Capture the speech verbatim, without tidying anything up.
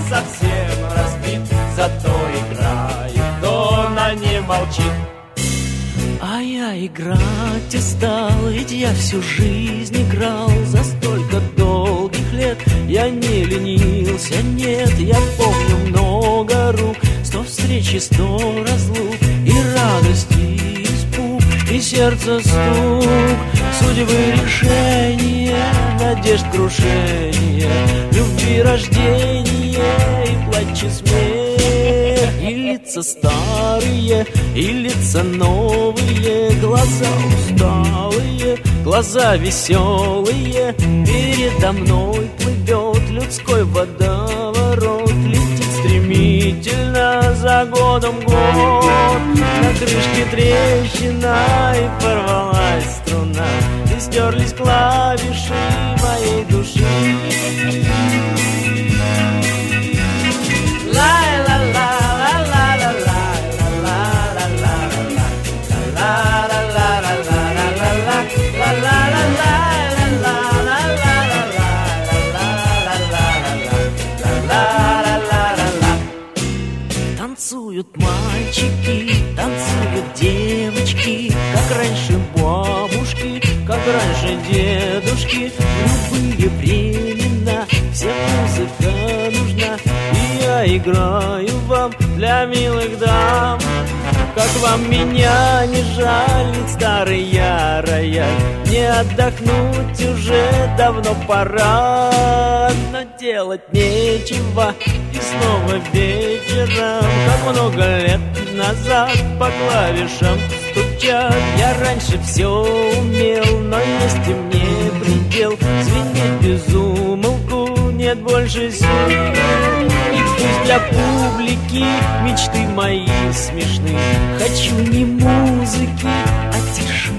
совсем разбит, зато играет, он, а не молчит. А я играть и стал, ведь я всю жизнь играл. За столько долгих лет я не ленился, нет. Я помню много рук, сто встреч и сто разлук, и радость, и испуг, и сердце стук, судьбы решение, надежд крушение, любви рождение и плач и смех. И лица старые, и лица новые, глаза усталые, глаза веселые. Передо мной плывет людской водоворот, летит стремительно за годом год. На крышке трещина, и порвалась струна, и стерлись клавиши моей души. Танцуют мальчики, танцуют девочки, как раньше бабушки, как раньше дедушки. В любые времена всем музыка нужна, и я играю вам для милых дам. Как вам меня не жалит, старый рояль? Не отдохнуть уже давно пора, но делать нечего, и снова вечером, как много лет назад, по клавишам стучат. Я раньше все умел, но есть и мне предел, звенеть без умолку нет больше сил. И пусть для публики мечты мои смешны, хочу не музыки, а тишины.